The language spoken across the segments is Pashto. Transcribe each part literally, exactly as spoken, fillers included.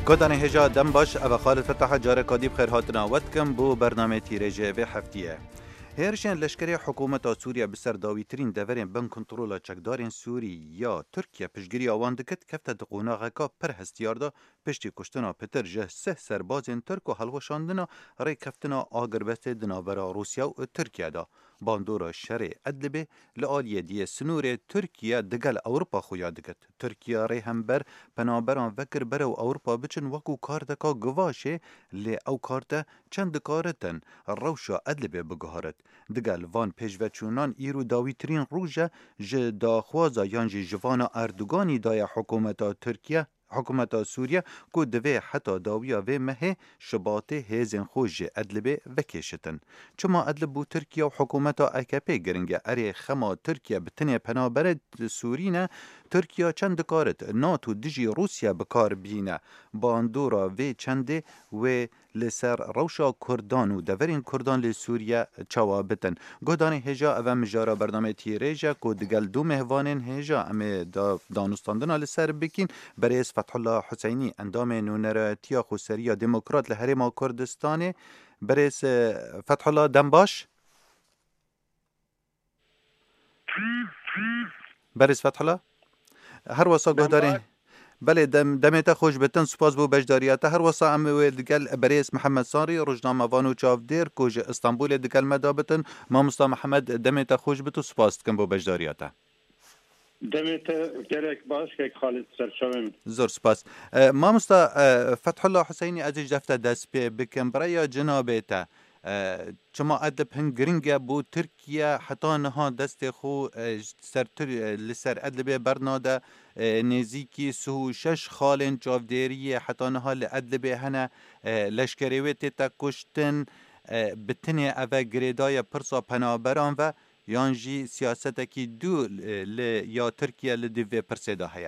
گدان هجا دم باش او خالد فتح جاره کادی بخیر هاتنا ودکم بو برنامه تیرجه به هفتیه. هرشن لشکری حکومت سوریه بسر داویترین دورین بن کنترول چکدارین سوری یا ترکیه پشگیری آوان دکت کفت دقونا غکا پر هستیاردا پشتی کشتنا پتر جه سه سربازین ترک و حلوشاندنا ری کفتنا آگربست دناورا روسیا و ترکیه دا. باندورا شرع ادلبه لآلیه دیه سنور ترکیه دگل اوروپا خویا دکت. ترکیه ری هم بر پنابران وکر برو اوروپا بچن وکو کاردکا گواشه لی او کارده چند کارتن روشا ادلبه بگهارت. دگل وان پیشوچونان ایرو داویترین روژه ج داخوازا یانجی جوانا اردوگانی دای حکومت ترکیه حکومت سوریه کو دوی حتی داویا و مه شباته هزین خوش ادلبه وکیشتن. چما ادلب بو ترکیه و حکومت اکپی گرنگه اری خما ترکیه بتنه پنابرد سورینه ترکیه چند کارت ناتو دیجی روسیا بکار بینه باندورا و چنده و لسر روشا کردان و دورین کردان لسوریه چوابتن. گودان هجا او مجارا برنامه تیریجا کو دگل دو مهوانین هجا ام دا دانستاندنا لسر بکین بریز فتح الله حسینی اندام نونراتیا خوسریا دموکرات لحرم کردستان بریز فتح الله دنباش بریز فتح الله هر واسا گوداری بله دم دمت خوش بتن سپاس بو بجداریات هر وسا ام دگل بریس محمد صاری روزنامه وانو چاودیر کوج استانبول دگل مدابتن ما مستا محمد دمت خوش بتو سپاس کم بو بجداریات دمت گرک باش که خالد سرشوم زور سپاس ما مستا فتح الله حسینی ازج دفته دست بکم برای جنابته چما ادب هنگرینگه بو ترکیه حتی نها دست خو سر لسر ادب برناده نزیکی سو شش خالن جاودیری حتی نها لادب هنه لشکریویت تا کشتن بتنه اوه گریدای پرسا پنابران و یانجی سیاستکی دو ل یا ترکیه لدوی پرسیده هیا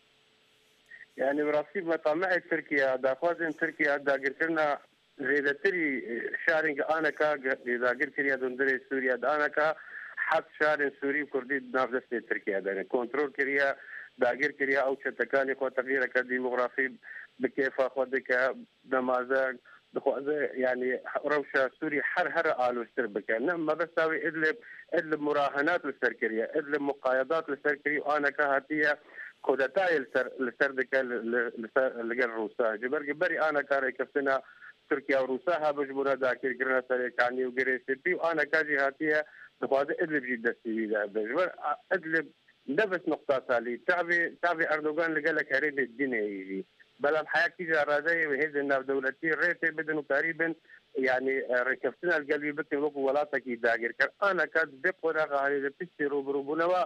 یعنی براستی مطامع ترکیه داخوازن ترکیه داگر کرنا زیدتری شارنگ آنکا داگر کریا دندر سوریا دانکا حد شارن سوری کردی ناف دست ترکیه دانه کنترل کریا داگر کریا او چتکانی خو تغییر کر دیموغرافی بکیفا خود که نمازه دخوازه یعنی روشا سوري هر هر آلو استر بكان ما بس ساوي ادلب ادلب مراهنات للسركريه ادلب مقايضات للسركريه وانا كهاتيه كودتاي للسر دكا لقال روسا جبر جبري انا كاري كفتنا تركيا وروسا بجبرها ذاكر قرنا سريكاني وقريسي بي وانا كاجي هاتيه دخوازه ادلب جدا سيدا بجبر ادلب نفس نقطه ثانيه تعبي تعبي اردوغان اللي قال لك هريد الدين يجي بلا الحياة كيجا رادية وهذا الناف دولتي ريتي بدن تقريبا يعني ركفتنا القلبي بكي لوكو ولاتك يداقر كان أنا كاد بقونا غالي بيستي روبروبونا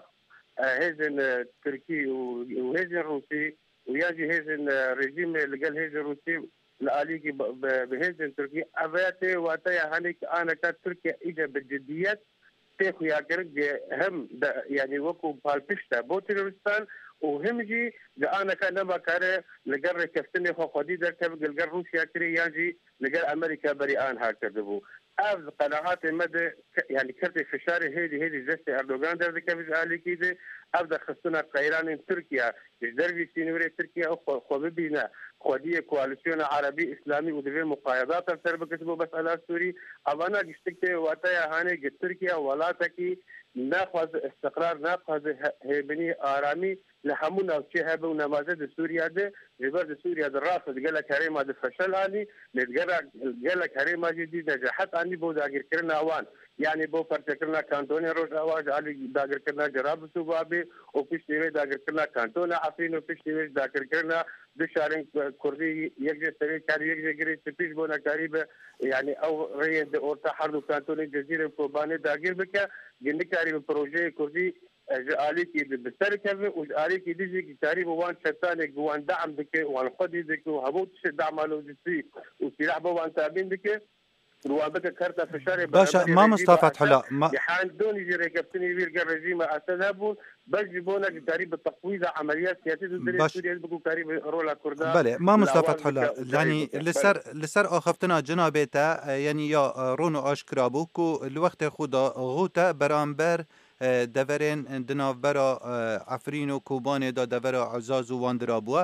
هذا تركي وهذا روسي وياجي هذا رجيم اللي قال هذا روسي لآليكي بهذا تركي أبياتي واتايا هانيك أنا كاد تركيا إجا بالجديات تيخو ياقر هم يعني وكو بالبشتا بو تيرورستان وهمجي انا كان ما كاره لقر كفتني خو خدي در كب لقر روسيا كري ياجي لقر امريكا بريان هكذا افز قناعات مدى يعني كرت في شارع هذه هذه جست اردوغان در كب علي كده ابدا خصنا قيران تركيا دربي سينوري تركيا خو بينا خديه كواليسيون عربي اسلامي ودفي مقايضات اكثر بكسبوا بس على سوري ابانا قشتك واتايا هاني تركيا ولا تكي ناخذ استقرار ناخذ هيبني آرامي لحمونا وشيء هبه ونماذج سوريا ده جبر سوريا ده رافض قال لك هريما ده فشل اني نتقرا قال لك هريما جديد نجحت اني بو داغر كرنا اوان يعني بو فرتكرنا كانتوني روج اواج علي داغر كرنا جراب سوبابي وفيش تي داغر كرنا كانتونا عفين وفيش تي داغر كرنا دشارين كردي يجي سري كان يجي جري تبيش بونا قريبه يعني او ريد اورتا حرب كانتوني جزيره كوباني داغر بك جندكاري بروجي كردي آلی کی بسر کردن و آلی کی دیجی که تاری بوان شتانه جوان دعم بکه وان خودی دکه و هبوط شد دعم لوجستي و سلاح بوان تابين دکه روابط كارتا فشاري باشا ما مصطفى فتح الله ما يحان دون يجي ركبتني بيرجع الرجيم أسنابون بس جبونا قريب التقويض عمليات سياسية ضد سوريا بقوا قريب رولا كردان بله ما مصطفى فتح الله يعني لسر لسر أخفتنا جنابته يعني يا رونو أشكرابوكو الوقت خدا غوتا برامبر دورين دناف برا عفرين و كوبان دا دورا عزاز و واندرابوا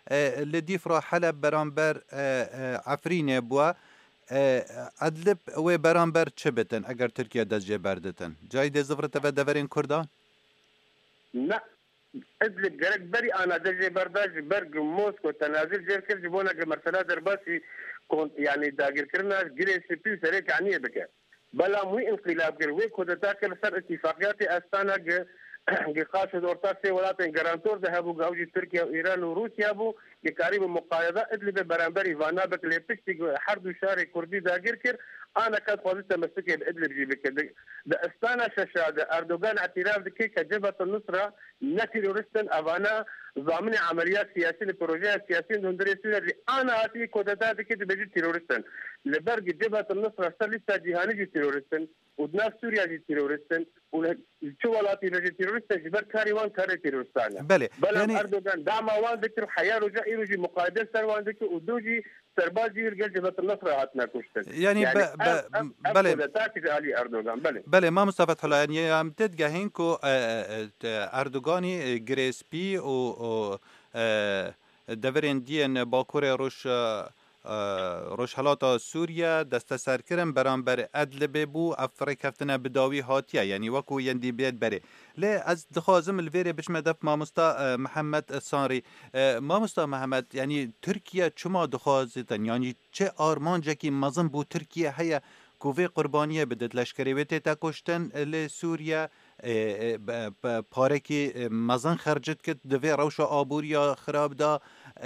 لديف را حلب برانبر عفرینه بوا ادلب و برانبر چه بتن اگر ترکیه دست جه بردتن جای ده زفرت و دورین کردان؟ نه ادلب گرک بری آنا دست جه برداش برگ موسکو تنازل جر کرد جبونا که مرسله در باسی يعني داگر کرنا گره سپی سره کعنیه بکه بلا موی انقلاب گر وی کودتا کر سر اتفاقیات استانا که قاصد ارتاق سي ولات گارانتور ده هبو گاوجي تركيا وايران وروسيا بو يقارب مقايضه ادلب برانبر ايفانا بك لبشتي حرب شاري كردي داگر كر انا كانت قضيه مسكيه بادلب جيبك ده استانا شاشه اردوغان اعتراف دكي كجبهه النصره نتيرورستن افانا ضامن عمليات سياسيه لبروجيات سياسيه دندري سوريا اللي انا اتي كودتا دكي بيجي تيرورستن لبرج جبهه النصره سلسة جهاني جي تيرورستن ودناف سوريا جي تيرورستن وشو ولاتي نجي تيرورستن جبر كاريوان كاري تيرورستان بله بلا يعني اردوغان دعما وان ذكر حياه رجع يجي مقايده سر وان ذكر ودوجي سربازي يرجع جبهه النصره هاتنا كشتن يعني, يعني ب... ب... بله علي اردوغان بله بله ما مصطفى حلا يعني هم تدگهين كو اردوغاني گريسبي و دورين دين باكور روش روشهلاتا سوریا دست سر کرن برانبر ادلب بو افریقفتنا بداوی هاتیه یعنی وکو یندی بید بره لی از دخوازم الویره بش مدف مامستا محمد ساری مامستا محمد یعنی ترکیه چما دخوازتن یعنی چه آرمان جکی مزن بو ترکیه هیا کووی قربانیه بدت لشکریویتی تا کشتن لی سوریا پارکی مزن خرجت کت دوی روش آبوریا خراب دا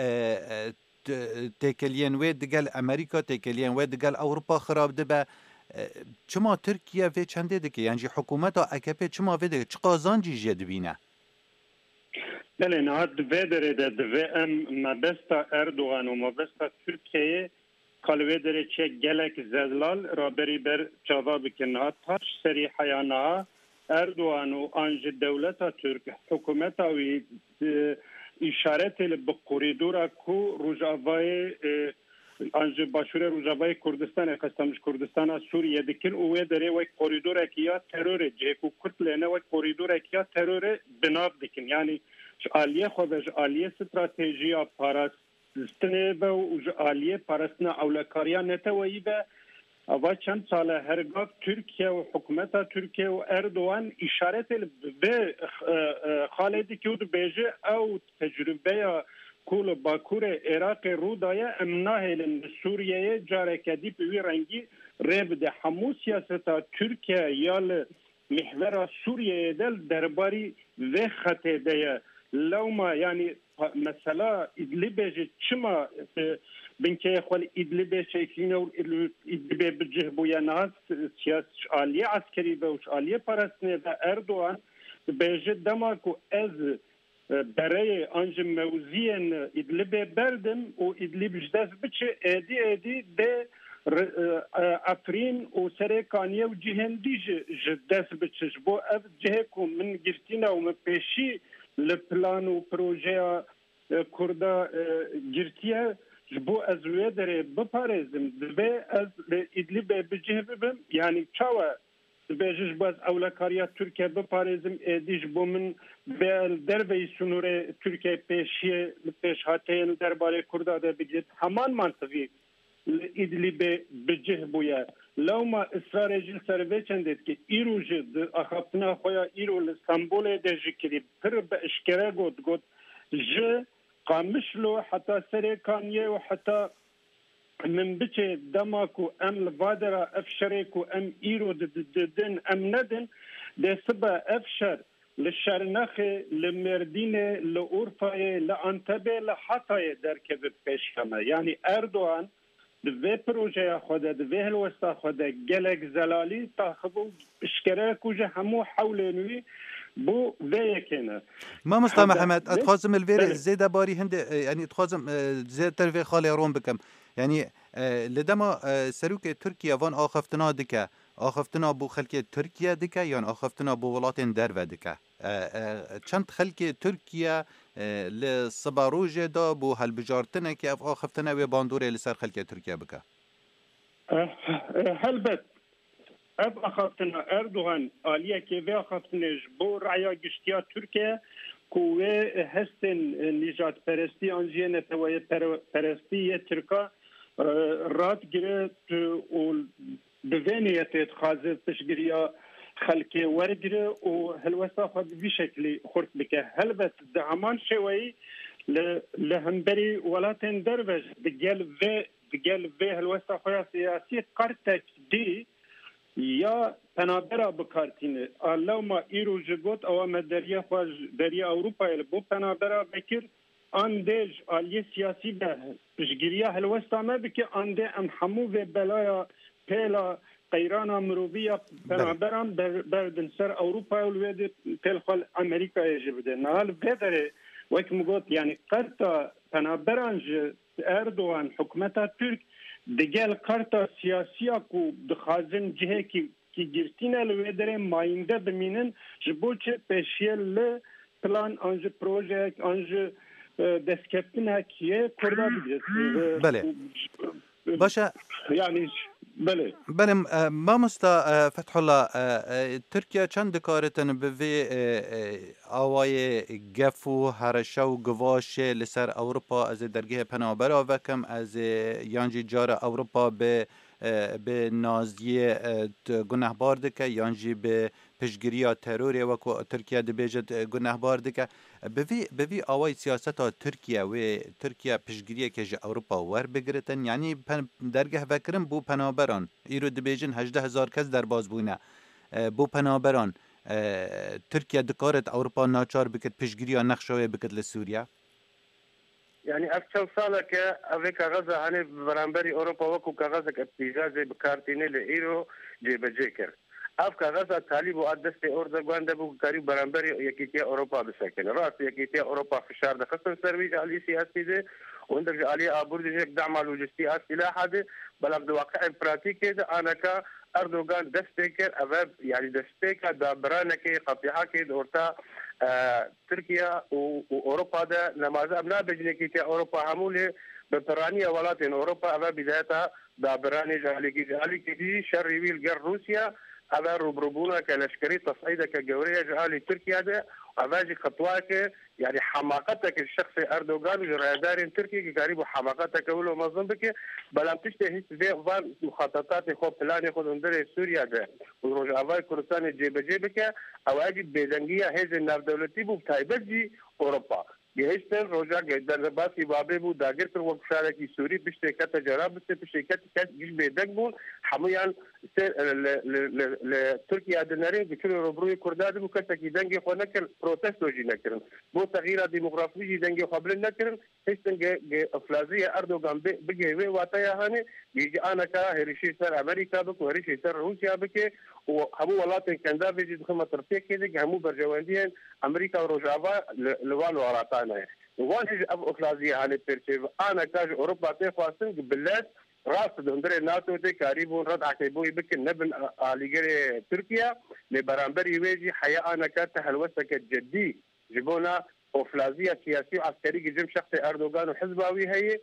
تکلیان و دگل امریکا تکلیان و دگل اروپا خراب دبه چما ترکیه و چنده دکه یعنی حکومت اکپ چما و دگه چه قازانجی جد بینه بله نهاد دوی داره ده دوی ام مبستا اردوغان و مبستا ترکیه کالوی داره چه گلک زدلال را بری بر جواب کنها تاش سری حیانها اردوغان و آنج دولتا ترک حکومتا و اشارت به کوریدور کو روجاوای انج باشور روجاوای کردستان قسمش کردستان سوریه دکن او دره و کوریدور کیا ترور جکو کتلنه و کوریدور کیا ترور بناب دکن یعنی عالیه خودش عالیه استراتژی پاراستنه و عالیه پاراستنه اولکاریا نتوی به و چند سال هرگاه ترکیه و حکومت ترکیه و اردوان اشارت به خالدی که بود بیجه او تجربه کول باکور عراق رو دایه امناه سوریه جاره کدی بوی رنگی ریب ده همو سیاستا ترکیه یا محور سوریه دل درباری و خطه ده لوما یعنی مثلا ادلیبه چما بنكي خول إدلب شايفينه وإدلب بجه بويا ناس سياس عالية عسكري بوش عالية بارسنة أردوغان بيجد دماغو از برای انجام موزين إدلب بردم و إدلب جداز بچه ادي ادي ده افرین و سرکانیه و جهندی جداز بچه جبو اف جهكو من گرتينا و من پیشی لپلان و پروژه کرده گرتیه جبو از وی داره بپارزم دبی از ادلیب بجه ببم یعنی چاوه دبی جبو از اولکاریا ترکیه بپارزم ادی جبو من به دروی سنوره ترکیه پیشیه پیش هاتین درباره کرده ده بگید همان منطقی ادلیب بجه بویا لو ما اصرار جل سروی چندید که ایرو جد اخبنا خویا ایرو لستانبول ده جکری پر به اشکره گود گود جه قامشلو حتى سريكانيه وحتى من بچه دماكو ام الفادرة افشريكو ام ايرو ددن ام ندن ده سبا افشر للشرنخي لمردينه لأورفاية لأنتبه لحطاية دركب بيشكمه يعني اردوغان دوی پروژه خوده دوی هلوستا خوده گلک زلالی تاخبو اشکره کجه همو حولنوی بو ویکنه ما مصطفى محمد اتخازم الفير زيدا باري هند يعني اتخازم زيد ترفي خالي روم بكم يعني لدما سروك تركيا وان آخفتنا دكا آخفتنا بو خلق تركيا دكا يعني آخفتنا بو ولاتين درو دكا چند خلق تركيا لصباروجه دا بو هالبجارتنا كي اف آخفتنا و باندوري لسر خلق تركيا بكا هلبت اف اخافتنا اردوغان آليه كي في اخافتنا جبو رعيا گشتيا تركيا کوه هستن نجات پرستی آنجی نتوای پرستی ترکا رات گرت و بوینیت خازه تشگریا خلقی ورگره و هلوستا خود بی شکلی خورد بکه هلبت دعمان شوی لهمبری ولاتن دروج بگل و بگل و هلوستا خود سیاسی قرتک دی یا پنابرا بکارتینه الله ما ایرو جگوت او مدریه خواج دریا اوروپا بو پنابرا بکر آن دیج آلی سیاسی به بشگیریا هلوستا ما بکه آن دی ام حمو و بلایا پیلا قیرانا مروبیا پنابرا بردن سر اوروپا ولوید پیل خال امریکا یجبده نهال بدره وکم گوت یعنی قرطا پنابرانج اردوان حکومتا ترک دگل قرطا سیاسیا کو دخازن جهه کی کی گرتینه لویدره ماینده بمینن جبوچه پیشیل پلان انج پروژه انج دسکپتنه کیه کرده بگید بله باشه یعنی بله بله ما مستا فتح الله ترکیه چند کارتن به آوای گفو هرشا و گواش لسر اروپا از درگه پنابرا وکم از یانجی جار اروپا به به نازی گناهبار دکه یانجی به پشگیری تروری و ترکیه دبیجد گناهبار دکه به وی آوای سیاست ترکیه و ترکیه پشگیری که جه اروپا ور بگرتن یعنی درگه وکرم بو پنابران ایرو دبیجن هجده هزار کس در باز بوینه بو پنابران ترکیه دکارت اروپا ناچار بکت پشگیری نقشوه بکت لسوریا يعني أكثر سالة كأفريقيا غزة هني برانبري أوروبا وكو كغزة كاتجاز بكارتيني لإيرو جيب جيكر أفكا غزة طالب وأدست أردوغان دبو قريب برانبري يكيتيا أوروبا بسكن رأس يكيتيا أوروبا في الشهر ده خصوصا سرويج على سياسي ده وعندك عليه أبورد جيك دعم اللوجستي السلاح هذا بل أبدو واقع براتيكي ده أنا كا أردوغان دستيكر أباب يعني دستيكر دا برانكي قطيعاكي دورتا آه تركيا وأوروبا ده نماذج أبناء بجنكي تي أوروبا همولي ببرانية ولاتين أوروبا أبا بدايتها دا براني جاليكي جاليكي دي شر ويل جر روسيا أبا ربربونا كالشكري تصعيدة كجورية جالي تركيا ده أباجي خطواك يعني حماقتك الشخصي أردوغان وجرادار تركي قريب حماقتك ولو مظلم بك بلام تشتهي في فان مخططات خو بلان خو اندر سوريا ده وروجافاي كردستان جيب جيبك او اجي بيزنگيه هز الناف دولتي بو تايبجي اوروبا گهشتن روجا در باسی بابه بو داگر پر وقت شارکی سوری بشته کت جراب بشته بشته کت کت گش بیدگ بون حمویان لترکیا دنارين بكل روبروي كرداد بو كتا كي دنگي خو نكر بروتست وجي نكرن بو تغيير ديموغرافي جي دنگي قبل نكرن هشتن افلازيه اردوغان بيجي وي واتايا هاني بيجي انا كا هرشي سر امريكا بك وهرشي سر روسيا بك وهمو ولاتن كندا بيجي دخل ترتيه كده همو برجواندين امريكا وروجافا لوالو وراتانا وان هج اب افلازيه هاني بيرتي انا كاج اوروبا تخواستن بالله راس دندره ناتو دي قريبون رد عكيبوي بك نبن آليجري تركيا لبرانبري ويجي حياة أنا كانت هلوسك الجدي جبونا أفلازية سياسية عسكري جم شخص أردوغان وحزباوي هي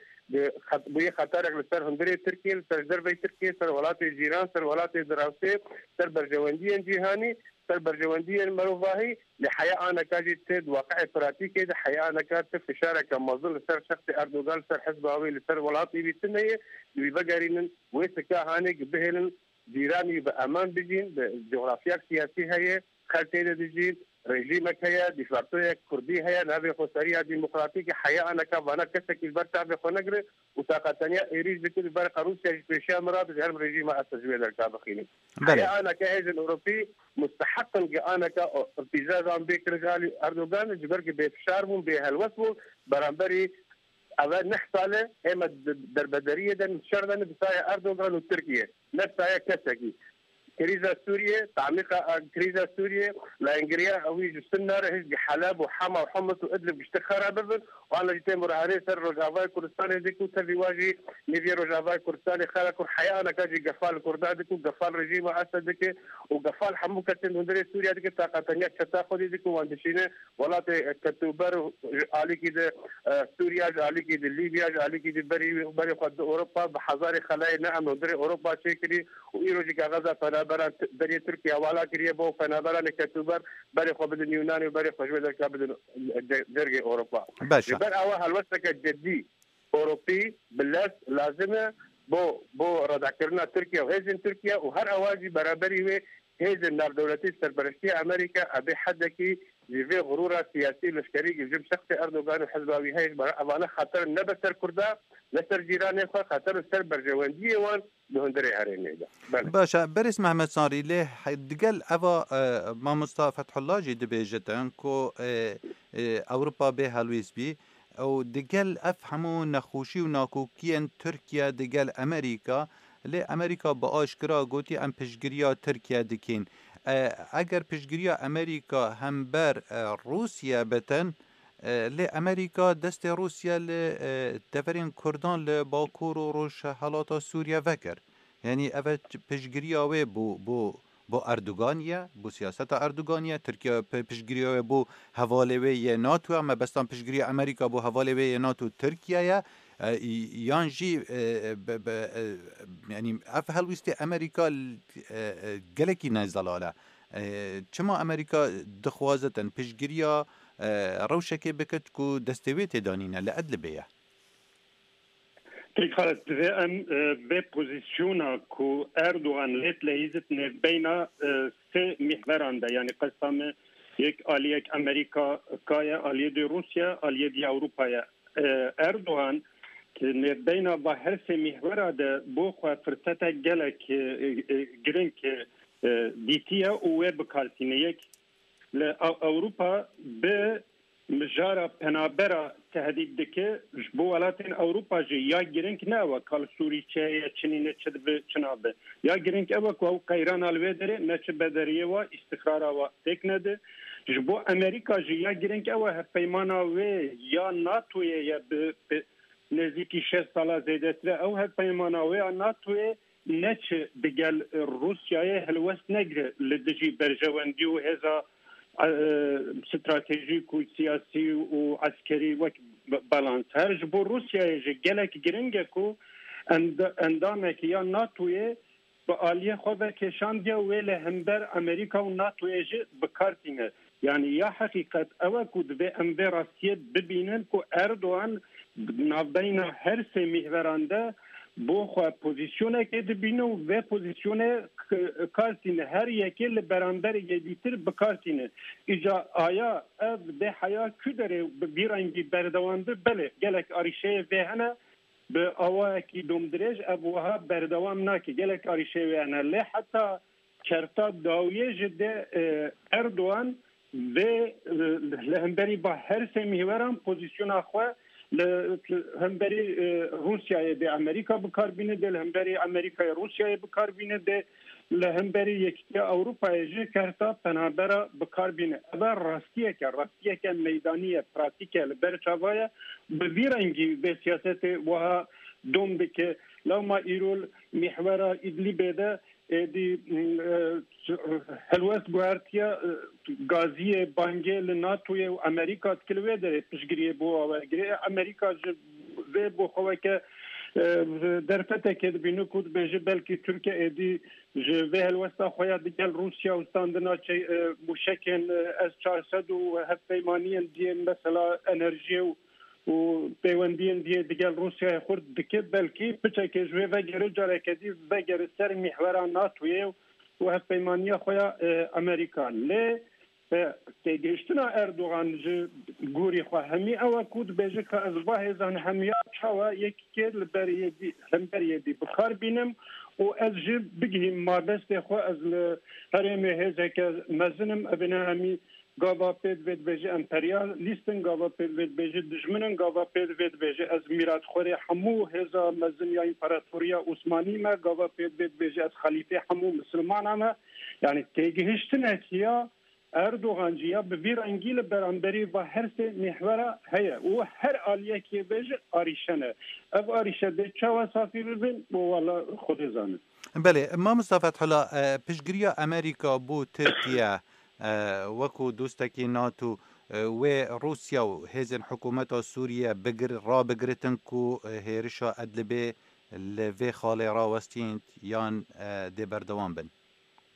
بي خطرك لسر هندري تركيا سر دربي تركيا سر ولات جيران سر ولات دراسي سر برجوانديا جيهاني سر برجوانديا المروفاهي لحياة أنا كاجي تد واقع براتيكي ده حياة أنا كانت في شارك مظل سر شخص أردوغان سر حزباوي لسر ولاتي بيتنية بيبقارين ويسكا هاني بهلن جيراني بأمان بجين بجغرافيا سياسية هي خلتين دجين رژیمک هیا دیکتاتوری کردی هیا نبی خسری دموکراتیک حیا انا کا وانا کسکی برتا به خنگر و طاقتنیا ایریز بکل بر روسیا پیشا مراد جرم رژیم التجويه در کا بخینی حیا انا كهيز الاوروبي مستحقا انا كارتجاز عم بك رجال اردوغان جبر كي بفشارهم بهالوسو برامبري اول نحصله اما دربدريه ده شردن بسايا اردوغان وتركيا نفسها كسكي كريزة سوريا تعميق كريزة سوريا لانجريا اوي جسنا رهج حلب وحما وحمص وادلب بيشتخرها ببن وانا جيت مرهري سر رجافاي كردستان ديكو تبي واجي نيفي رجافاي كردستان خلق حياه انا كاجي قفال كرداد ديكو قفال رجيم اسد ديك وقفال حمو كتن هندري سوريا ديك طاقتنيا تاخذ ديكو واندشينه ولا كتوبر علي كده سوريا علي كده ليبيا علي كده بري بري قد اوروبا بحضاري خلايا نعم هندري اوروبا شكلي وايروجي غزه پنابران بری ترکیه والا کریه با پنابران کتوبر بری خو بدن یونانی و بری خوشبه در بدن درگ اروپا باشه بر اول هلوستك جدي اوروبي بلاد لازمه بو بو رضا كرنا تركيا وهيزن تركيا وهر اواجي برابري وي هيزن نار دولتي سربرشتي امريكا ابي حدكي جيفي غرورة سياسي لشكري جيب شخصي اردوغان وحزباوي هاي امانه خاطر نبسر كردا لسر جيراني خاطر سر برجوانديه وان بهندري هريني ده باشا برس محمد صاري ليه دقل أفا ما مصطفى فتح الله جي دبيجتن كو أوروبا بها لويس بي أو دقل أفهمو نخوشي وناكوكيان تركيا دقل أمريكا لي أمريكا بآشكرا قوتي أم پشگريا تركيا دكين اگر پشگريا أمريكا هم بر روسيا بتن لی امریکا دست روسیا لی دفرین کردان لی باکور و روش حالات سوریا وکر یعنی اوه پشگریاوه بو بو بو اردوغانیه بو سیاست اردوغانیه ترکیه پشگریاوه بو حواله ی ناتو اما بستان پشگری امریکا بو حواله ی ناتو ترکیه یانجی یعنی اف هلویست امریکا گلکی نزلاله چما امریکا دخوازتن پشگریا روشكي بكتكو دستويت دانينا لأدل بيه تخلت ام به پوزیشونا کو اردوغان لت لهیزت بین سه محوران ده یعنی قسم یک آلیه امریکا کای آلیه دی روسیا آلیه دی اروپا اردوغان که بین با هر سه محور ده بو خو فرصت گلک گرنگ دیتیا او بکارتینه یک لأوروبا به مجارة پنابرا تهدید دکه جبو ولاتین اوروبا جی یا گرنگ نوا کال سوری چه چنینه چه به چنابه یا گرنگ اوا کو قیران الوی داره نچ بدریه و استقرار و تکنده جبو امریکا جی یا گرنگ اوا پیمانا و یا ناتو یا به نزدیکی شش سال زیدتره او هر پیمانا و یا ناتو نچ دگل روسیای هلوست نگره لدجی برجواندی و هزا استراتیژیک و سیاسی و عسکری و بالانس هر جبو روسیای جه گلک گرنگه کو اندامه که یا ناتوی با آلیه خواه کشاندیه ویل همبر امریکا و ناتوی جه بکارتینه یعنی یا حقیقت اوه کود به امبر راستیه ببینن که اردوان نابین هر سه محورانده بو خو پوزیشونه کې د بینو و پوزیشونه کارتینه هر یکی له برابر یدیتر بکارتینه اجا آیا اف به حیا کدره بیرنگی بردوانده بله گلک آریشه وهنه به اوا کی دومدرج ابوها بردوام نکه گلک آریشه وهنه له حتی چرتا داویه جده اردوان به لهمبری با هر سه محوران پوزیشونه خو لهمبری روسیای به امریکا بکار بینه ده لهمبری امریکا روسیای بکار بینه ده لهمبری یکی اروپای جه کرتا پنابرا بکار بینه اول راستیه که راستیه که میدانیه پراتیکه لبر چاوایه به ویرنگی به سیاست وها دوم بکه لو ما ایرول محورا ادلیبه ده دی هلوست گوارتیا گازی بانگه لناتوی و امریکا تکلوه داره پشگریه بو آورگریه امریکا جه بو خواه که در فته که بینو کود بجه بلکی ترکیه ایدی جه هلوستا خواه دیگل روسیا و استاندنا چه موشکن از چهارصد و هفیمانین دیین مثلا انرژی و و پیوندین دیگه دیگر روسیه خورد دکه بلکی پچه که جوه وگره جاره کدی وگره سر محوران ناتویه و هفیمانی خواه امریکان لی تیگشتنا اردوغان جه گوری خواه همی او کود بیجه که از واحزان همیا چاوا یکی که لبریه دی بخار بینم و از جه بگیم ما بسته خواه از هرمی هزه که مزنم ابنه همی گاوا پید وید بیجه امپریال لیستن گاوا پید وید بیجه دجمنن گاوا پید وید بیجه از میرات خوری همو هزا مزن یا امپراتوریا عثمانی ما گاوا پید وید بیجه از خلیفه همو مسلمان ما یعنی تیگهشتن اتیا اردوغان جیا به ویر انگیل برانبری و هر سه محوره هیا و هر آلیه که بیجه آریشنه او آریشه ده چاوا صافی ببین و والا خود زانه بله ما مصطفى حلا پشگریا امریکا بو ترکیه وكو دوستكي ناتو و روسيا و هزن حكومتا سوريا بقر را بقرتنكو هيرشا أدلبي لفي خالي راوستين يان دي بردوان بن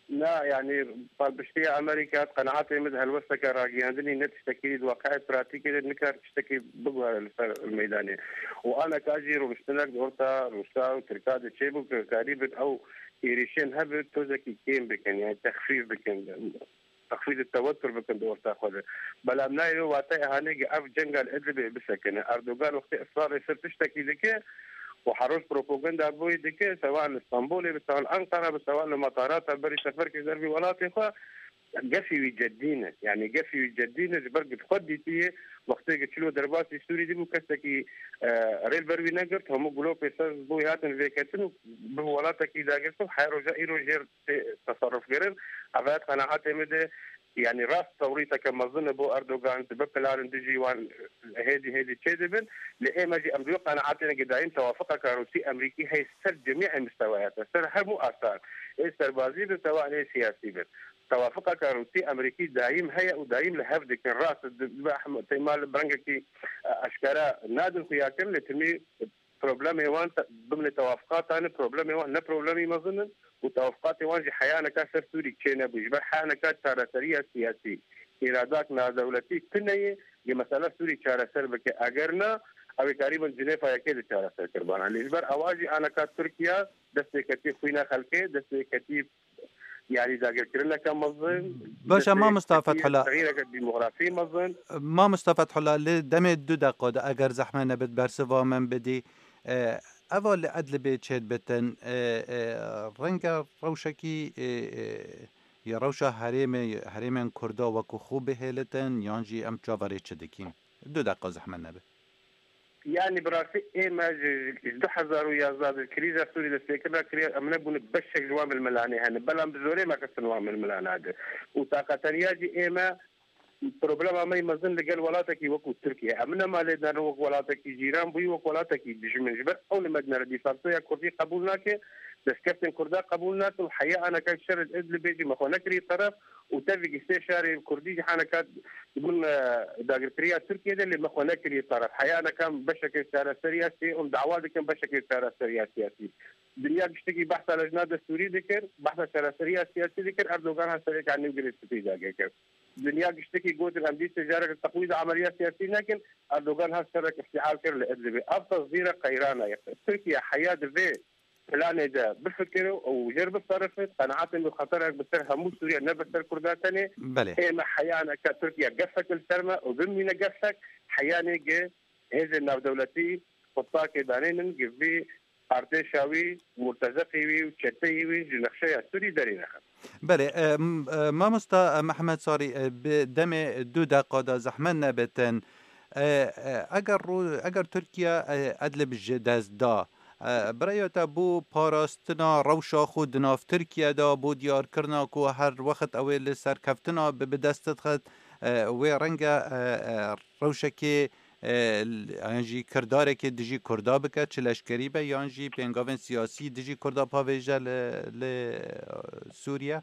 لا يعني بالبشتية أمريكا قناعاتي مثل هالوسكة راجياندني نتشتكي واقعي براتيكي نكر تشتكي بقوة الميداني وأنا كاجي روشتنك دورتا روشتا وتركاد تشيبو كاريبت أو إيريشين هبت توزكي كيم بكن يعني تخفيف بكن تخفيض التوتر بكن دورتا خذ بلا منايو واتي هانيجي أف جنجال إدلبي بسكن أردوغان وقت إصرار يصير تشتكي ذكي وحروش بروباغندا بوي ديكي سواء اسطنبول سواء انقره سواء المطارات بري سفر كذا في ولايات اخرى قفي يجدينا يعني قفي يجدينا جبرق تخدي تي وقت تشلو درباسي سوري دي بكستكي آه ريل بروي نقرت هم قولوا بيساز بوي هاتن فيكاتن بولاتك اذا قلتوا حيرو جائرو جير تصرف غير افات قناعات مدى يعني راس ثوريتها كما ظن بو اردوغان تبقى ديجي وان هذه هذه تشيدبن لاما جي امريكا قناعاتنا قدايم توافقك روسي امريكي هي سر جميع المستويات سر هم اثار سر بازي سواء سياسي توافقك روسي امريكي دايم هي ودايم لهفدك الراس تيمال برنجكي اشكرا نادل خياكم لتمي بروبلمي وان ضمن توافقات انا بروبلمي وان لا بروبلمي ما ظن وتوافقات وان حيانا كسر سوري تشينا بيجبر حيانا كسر سريه سياسي اراداتنا دولتي كنيه لمساله سوري شارع سربك اجرنا او تقريبا جنيفا يكيد شارع سر كربان اللي يجبر اواجي انا كات تركيا دستي كتيف فينا خلكي دستي كتيف يعني اذا قلت لنا كم مظن باشا ما مصطفى فتح الله تغيير الديموغرافي مظن ما مصطفى فتح الله لدم دو دقيقه اگر زحمه نبت برسوا من بدي اول ادل بيتشد بتن رنگا روشکی یا روشا حریم حریم کردا وکو خوب هلتن یانجی ام چاوری چدکیم دو دقیقه زحمه نبت يعني براسي ايه ما دو حزار ويا زاد الكريزه سوري لسيكنا كريا امنا بون بشك جوام الملاني هن بلا بزوري ما كسنوام الملاني هذا وطاقه جي ايه ما بروبلم ما يمزن لقال ولاتك وكو تركيا امنا ما لدنا نوك ولاتك جيران بي وك ولاتك دجمن جبر او لمدنا ردي فارسيا كردي قبولناك بس كابتن كردا قبولناك والحقيقه انا كان شرط ادلب بيجي ما خو نكري طرف وتفق استشاري الكردي حنا كان يقول داغرتريا تركيا اللي ما خو نكري طرف حقيقه انا كان بشكل سياسي ام دعوات كان بشكل سياسي دنيا تشتكي بحث على الاجناد السوري ذكر بحث سياسي سياسي ذكر اردوغان هسه عن نقدر نستفيد ذاك دنيا تشتكي قوت الأندية تجارة التقويض عمليات سياسية لكن أردوغان هالشرك افتعال كر لإدلبي أبطل زيرة قيرانة تركيا حياة في فلان ده بفكره وجرب الصرفت قناعات إنه خطرك بسرها مو سوريا نبتر كردات تاني إيه ما حيانا كتركيا قفك السرمة وبمينا قفك حيانا جي هذه الناو دولتي خطاك دانين جفبي ارتشاوي مرتزقي وشتيوي جنخشيا سوري دارينا بله ما مستا محمد صاري بدم دو دقیقه زحمن نبتن اگر رو اگر ترکیا ادلب جداز دا برایتا بو پاراستنا روشا خود ناف ترکیا دا بو دیار کرنا کو هر وقت اول سرکفتنا به دست خد و رنگ روشکی یانجی کرداره که دیجی کردا بکرد چه لشکری به یانجی پنگاون سیاسی دیجی کردا پاویجه ل سوریا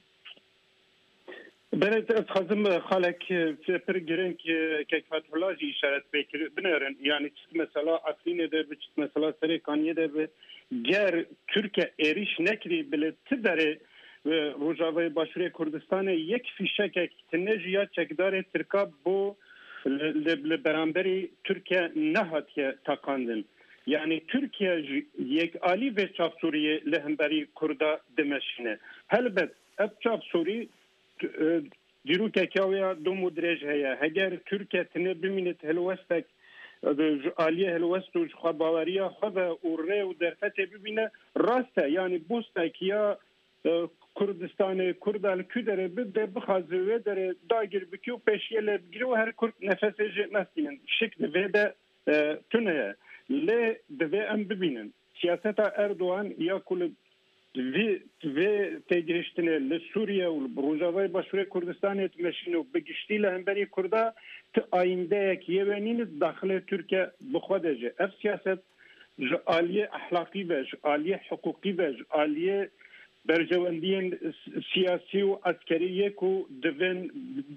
بله خازم خالک پر گرن که که فتح الله جی اشارت بکر بنرن یعنی چیز مثلا اصلین ده به چیز مثلا سری کانیه ده به گر ترکیه ایریش نکری بله تداره روجاوی باشوری کردستان یک فیشک تنجیا چکدار ترکاب بو لبرانبری ترکیه نهات که تاقاندن یعنی ترکیه یک آلی و چاپ سوریه لهمبری کردا دمشینه هلبت اب چاپ سوری دیرو که کاویا دو مدرج هیا هگر ترکیه تنه بمینت هلوستک آلیه هلوست و خباوریا خود و ره و درفته ببینه راسته یعنی بوسته کیا کردستان کردال کدره بده بخوازه و داره داگر بکیو پیشیل بگیره و هر کرد نفسه جه نستینن شکل ویده تونه لی دوی ام ببینن سیاست اردوان یا کل وی وی تجرشتنه لسوریا و روجاوی باشوری کردستان اتمشین و بگشتی لهمبری کرده تا آینده یک یوانین داخل ترکیه بخواده جه اف سیاست آلیه اخلاقی و آلیه حقوقی و آلیه برجواندین سیاسی و عسکری یکو دوین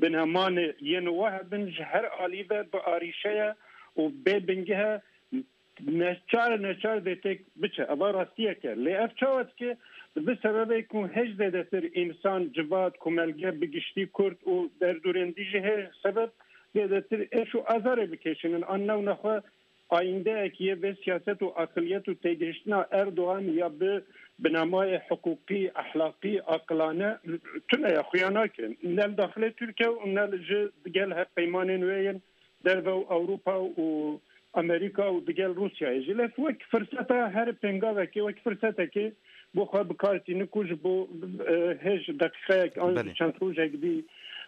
بنامان ین واحد بن جهر آلیه با آریشه و به بنگه نشار نشار دیتک بچه اما راستیه که لی اف چاوت که به سبب که هج دیتر انسان جواد کملگه بگشتی کرد و در دورندیجه هه سبب دیتر ایشو ازاره بکشنن آنو نخواه آینده اکیه به سیاست و اقلیت و تیگشتنا اردوغان یا به بنامای حقوقی اخلاقی عقلانه تونه یا خیانه کن نل داخل ترکیه و نل جه دگل هر پیمان نوین در اوروپا و امریکا و دگل روسیا اجله وک فرصتا هر پنگا وکی وک فرصتا که بو خواه بکارتی نکوش بو هج دقیقه آن چند روز اگدی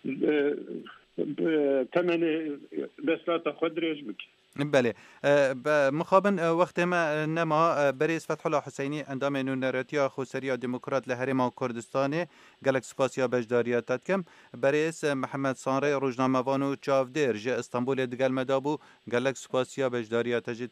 تمن دستات خود ریش بکی. بله مخابن وقت ما نما بریز فتح الله حسینی اندام نونراتیا خوسریا دموکرات لهرما کردستان گلک سپاسیا بجداریاتت کم بریز محمد صانری روزنامه وانو چاودر ج استانبول دگل مدابو گلک سپاسیا بجداریات